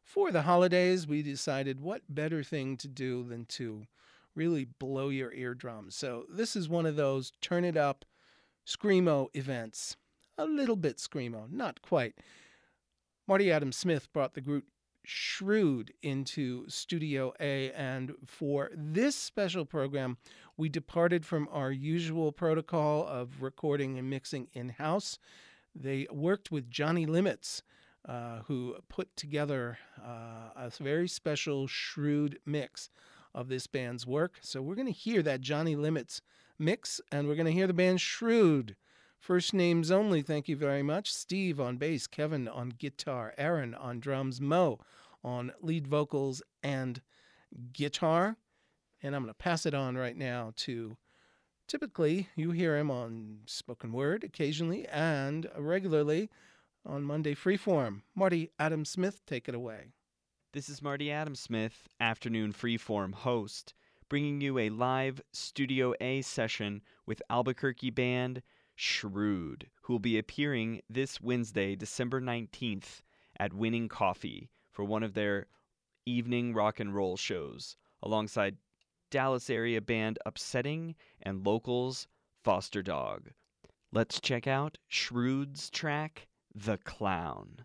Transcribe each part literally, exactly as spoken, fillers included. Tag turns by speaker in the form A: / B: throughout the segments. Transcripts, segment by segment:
A: for the holidays, we decided what better thing to do than to really blow your eardrums. So this is one of those turn it up screamo events. A little bit screamo, not quite. Marty Adam Smith brought the group Shrewd into Studio A, and for this special program, we departed from our usual protocol of recording and mixing in-house. They worked with Johnny Limits, uh, who put together uh, a very special Shrewd mix of this band's work. So we're going to hear that Johnny Limits mix, and we're going to hear the band Shrewd. First names only, thank you very much. Steve on bass, Kevin on guitar, Aaron on drums, Mo on lead vocals and guitar. And I'm going to pass it on right now to, typically, you hear him on spoken word occasionally and regularly on Monday Freeform. Marty Adam Smith, take it away.
B: This is Marty Adam Smith, Afternoon Freeform host, bringing you a live Studio A session with Albuquerque band Shrewd, who will be appearing this Wednesday, December nineteenth at Winning Coffee for one of their evening rock and roll shows, alongside Dallas area band Upsetting and locals Foster Dog. Let's check out Shrewd's track, The Clown.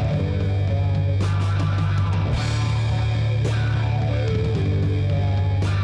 C: Thank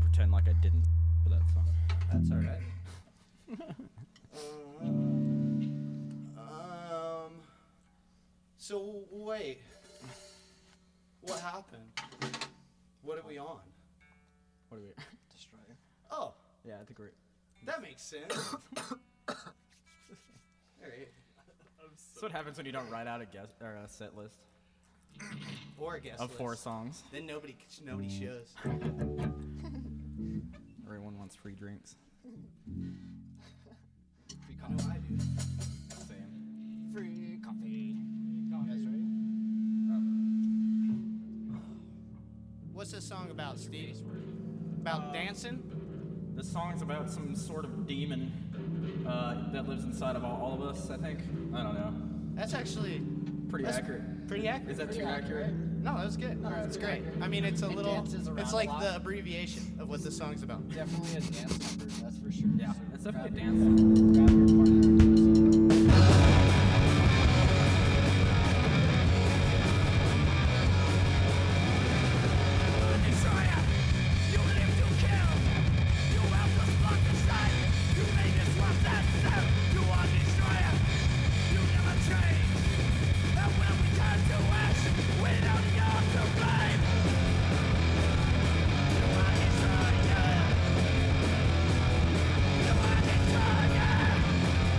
C: pretend like I didn't for that song.
D: That's all right. um. So wait. What happened? What are we on?
C: What are we?
E: Destroyer.
D: Oh,
C: Yeah, I think we're.
D: that makes sense. All right.
C: That's what happens when you don't write out a guest or a set list
D: Or a guest
C: of four
D: list.
C: songs.
D: Then nobody nobody shows.
C: Everyone wants free drinks.
E: Free
D: I know
E: coffee.
D: I do.
C: Same.
E: Free coffee. That's right.
D: What's this song about, Steve? About dancing?
C: This song's about some sort of demon uh, that lives inside of all, all of us, I think. I don't know.
D: That's actually
C: Pretty
D: That's
C: accurate.
D: pretty accurate.
C: Is that
E: Pretty
C: too accurate?
E: accurate.
D: No, that was good.
E: No,
D: That's
E: it's
D: great.
E: accurate.
D: I mean, it's a
E: It
D: little.
E: dances around
D: It's
E: a
D: like
E: lot.
D: the abbreviation of what the song's about.
E: Definitely a dance number, that's for sure.
C: Yeah,
E: So
C: it's definitely a
E: grab
C: dance
E: your-
C: song.
E: Grab your partner and listen.
F: Yeah.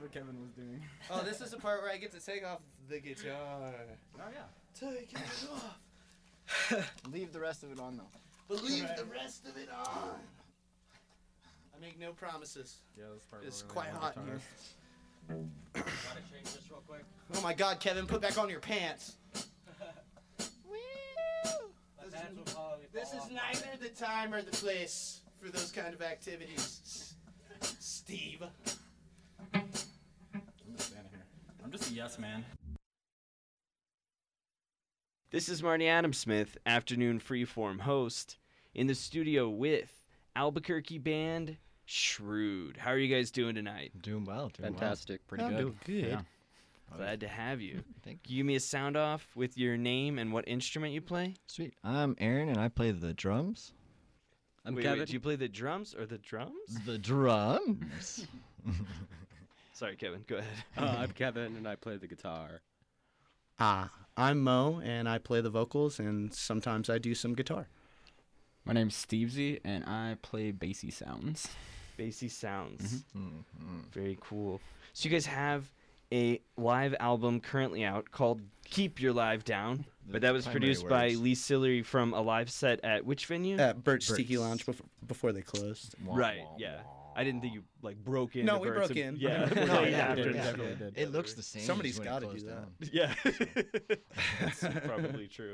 C: get what Kevin was doing.
D: Oh, this is the part where I get to take off the guitar.
C: Oh yeah.
D: Take it off.
E: Leave the rest of it on though.
D: But leave the rest of it on. I make no promises.
C: Yeah, this part.
D: It's
C: where we
D: quite
C: have
D: hot in
C: guitar.
D: here.
E: Gotta change this real quick.
D: Oh my God, Kevin, put back on your pants. This is neither the time or the place for those kind of activities, Steve.
C: I'm just standing here. I'm just a yes man.
B: This is Marty Adam Smith, Afternoon Freeform host, in the studio with Albuquerque band Shrewd. How are you guys doing tonight?
F: Doing well, doing
G: Fantastic.
F: Pretty
A: I'm
F: good.
A: doing good.
F: Yeah.
B: Glad to have you.
F: Thank
B: Can you give me a sound off with your name and what instrument you play?
F: Sweet. I'm Aaron, and I play the drums.
G: I'm
B: wait,
G: Kevin.
B: Wait, do you play the drums or the drums?
F: The drums.
B: Sorry, Kevin. Go ahead.
G: Uh, I'm Kevin, and I play the guitar.
D: Ah, I'm Mo, and I play the vocals, and sometimes I do some guitar.
H: My name's Stevesy, and I play bassy sounds.
B: Bassy sounds.
F: Mhm.
B: Very cool. So you guys have a live album currently out called Keep Your Live Down,
F: The
B: but that was
F: primary
B: produced by
F: words.
B: Lee Sillery from a live set at which venue?
D: At Birch
F: Birch.
D: Tiki Lounge before, before they closed.
F: Wah,
B: right,
F: wah,
B: yeah.
F: wah.
B: I didn't think you like broke in.
D: No,
B: to
D: we
B: Burt's
D: broke
B: and-
D: in.
B: Yeah.
D: No,
B: Right
D: yeah,
B: after
D: we
B: and
D: did.
B: after.
F: It, did. It looks the same.
D: Somebody's
F: when it
D: gotta
F: closed
D: do that.
F: down.
B: Yeah. That's probably true.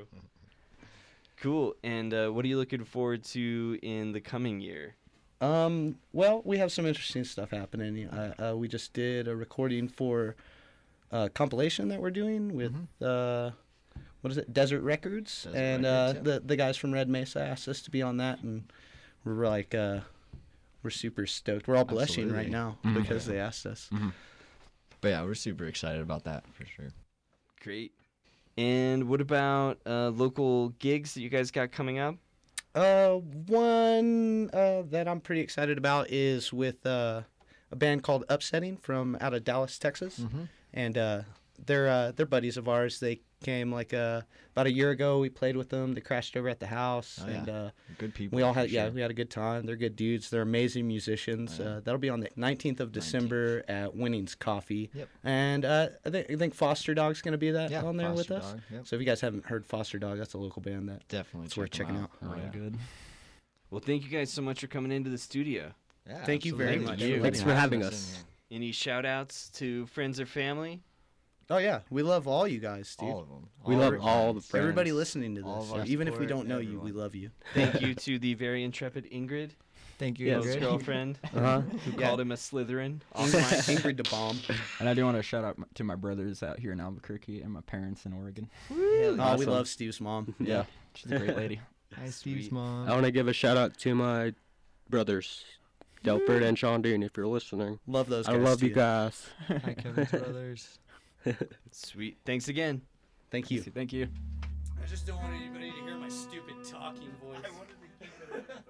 B: Cool. And uh, what are you looking forward to in the coming year?
D: Um, well, we have some interesting stuff happening. Uh, uh, we just did a recording for a compilation that we're doing with, uh, what is it, Desert Records.
F: Desert
D: and
F: Records,
D: uh,
F: yeah.
D: the, the guys from Red Mesa asked us to be on that, and we're like, uh, we're super stoked. We're all blushing right
F: Absolutely.
D: now
H: Mhm.
D: because they asked us.
F: But yeah, we're super excited about that for sure.
B: Great. And what about uh, local gigs that you guys got coming up?
D: Uh, one uh, that I'm pretty excited about is with uh, a band called Upsetting from out of Dallas, Texas,
F: Mm-hmm.
D: and uh, they're uh, they're buddies of ours. They came like uh, about a year ago. We played with them. They crashed over at the house,
F: Oh, yeah.
D: and uh,
F: Good people.
D: we all
F: for
D: had yeah
F: sure.
D: we had a good time. They're good dudes. They're amazing musicians.
F: Oh, yeah.
D: Uh, that'll be on the nineteenth of December at Winnings Coffee.
F: Yep.
D: And uh, I think I think Foster Dog's gonna be that
F: Yeah,
D: on there with
F: Foster
D: us.
F: Dog, yep.
D: So if you guys haven't heard Foster Dog, that's a local band that
F: Definitely
D: it's worth
F: check 'em
D: checking out.
F: Oh,
H: Really
F: yeah.
H: good.
B: Well, thank you guys so much for coming into the studio.
F: Yeah,
D: Thank you very
F: absolutely.
D: much.
F: Thank you
G: Thanks for having
F: us
G: us.
F: in here.
B: Any shout outs to friends or family?
D: Oh yeah, we love all you guys, dude.
F: All of them.
G: We
F: All
G: love
F: of
G: all
F: them.
G: the friends.
D: Everybody listening to
F: All
D: this,
F: of our
D: even if we
F: support,
D: don't know you, we
F: everyone.
D: love you.
B: Thank you to the very intrepid Ingrid,
F: Thank you.
G: Yes.
B: his
F: Ingrid.
B: girlfriend,
G: Uh-huh.
B: who
D: Yeah.
B: called him a Slytherin.
D: Ingrid, Ingrid the bomb.
H: And I do want to shout out m- to my brothers out here in Albuquerque and my parents in Oregon.
F: Hell
D: Oh,
F: yeah.
D: we
G: Awesome.
D: love Steve's mom.
G: Yeah.
H: She's a great lady.
F: Hi, Steve's
B: Sweet.
F: mom.
G: I want to give a shout out to my brothers, Delbert and Sean Dean, if you're listening.
D: Love those
G: I
D: guys.
G: love you
D: too.
G: guys.
F: Hi, Kevin's brothers.
B: Sweet. Thanks again.
D: Thank you.
H: Thank you.
D: I just don't want anybody to hear my stupid talking voice. I wanted to keep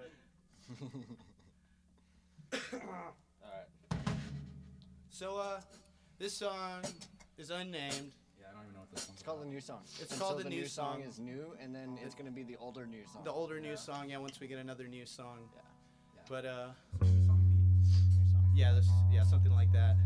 D: it in, but... So, uh, this song is unnamed.
C: Yeah, I don't even know what this one's
E: It's called the new song.
D: It's
E: Until
D: called the
E: the
D: new
E: new song
D: song.
E: is new, and then it's gonna be the older new song.
D: The older new song, yeah, once we get another new song.
E: Yeah. Yeah.
D: But, uh,
E: New song.
D: yeah, this, yeah, something like that.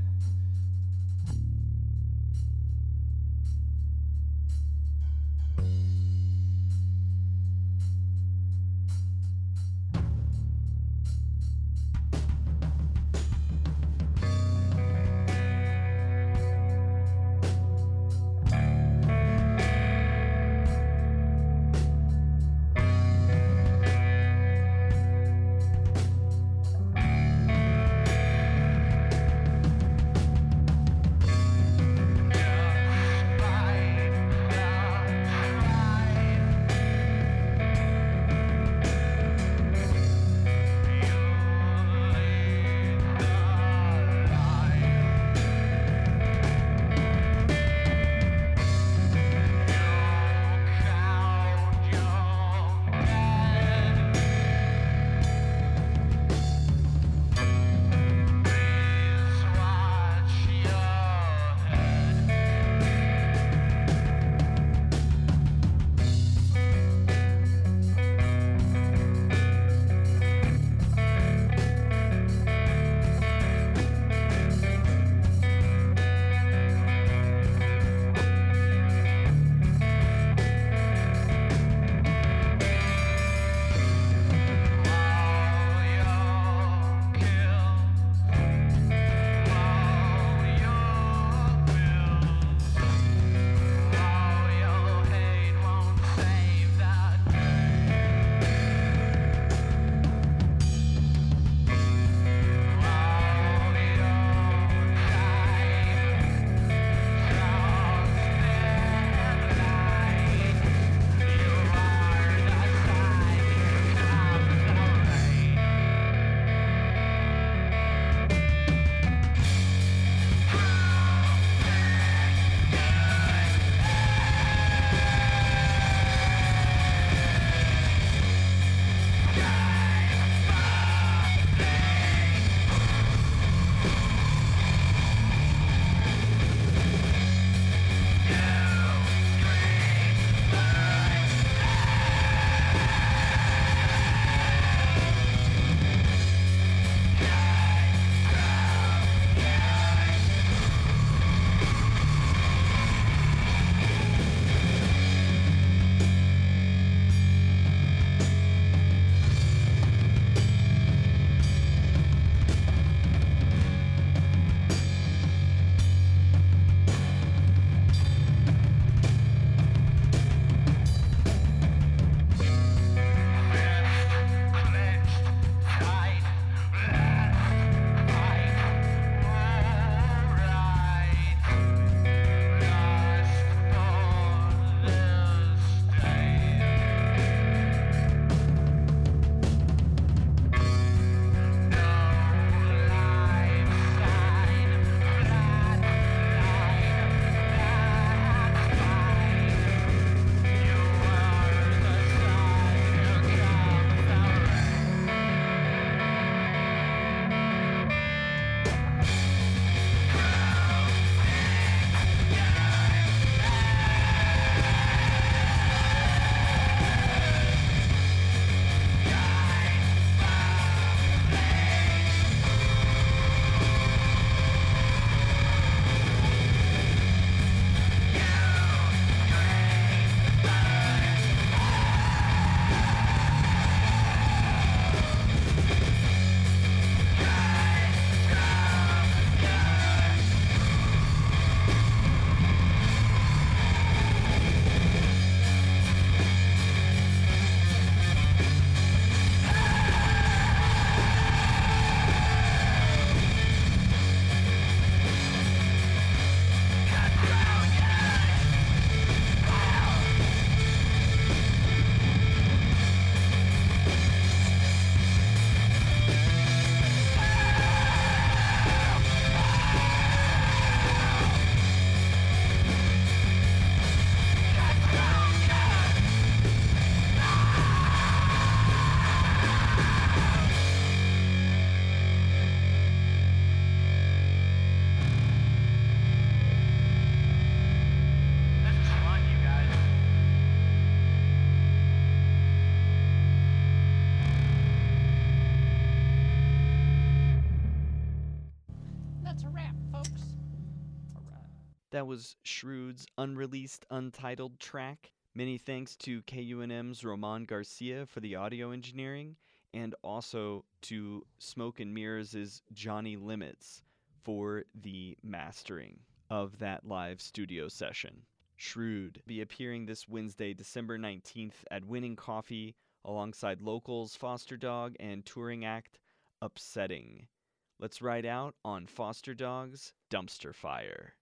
B: That was Shrewd's unreleased, untitled track. Many thanks to K U N M's Roman Garcia for the audio engineering, and also to Smoke and Mirrors' Johnny Limits for the mastering of that live studio session. Shrewd be appearing this Wednesday, December nineteenth at Winning Coffee alongside locals Foster Dog and touring act Upsetting. Let's ride out on Foster Dog's Dumpster Fire.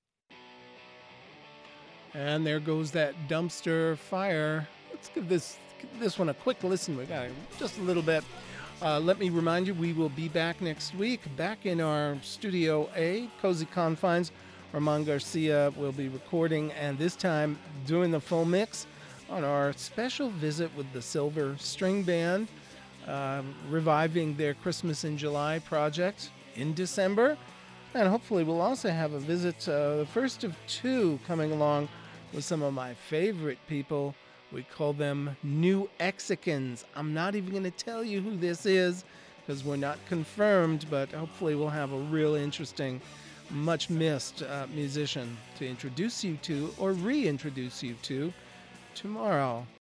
A: And there goes that Dumpster Fire. Let's give this give this one a quick listen. We got just a little bit. Uh, let me remind you, we will be back next week, back in our Studio A, Cozy Confines. Roman Garcia will be recording, and this time doing the full mix on our special visit with the Silver String Band, uh, reviving their Christmas in July project in December. And hopefully we'll also have a visit, uh, the first of two, coming along with some of my favorite people. We call them New Exicans. I'm not even going to tell you who this is because we're not confirmed, but hopefully we'll have a real interesting, much missed uh, musician to introduce you to or reintroduce you to tomorrow.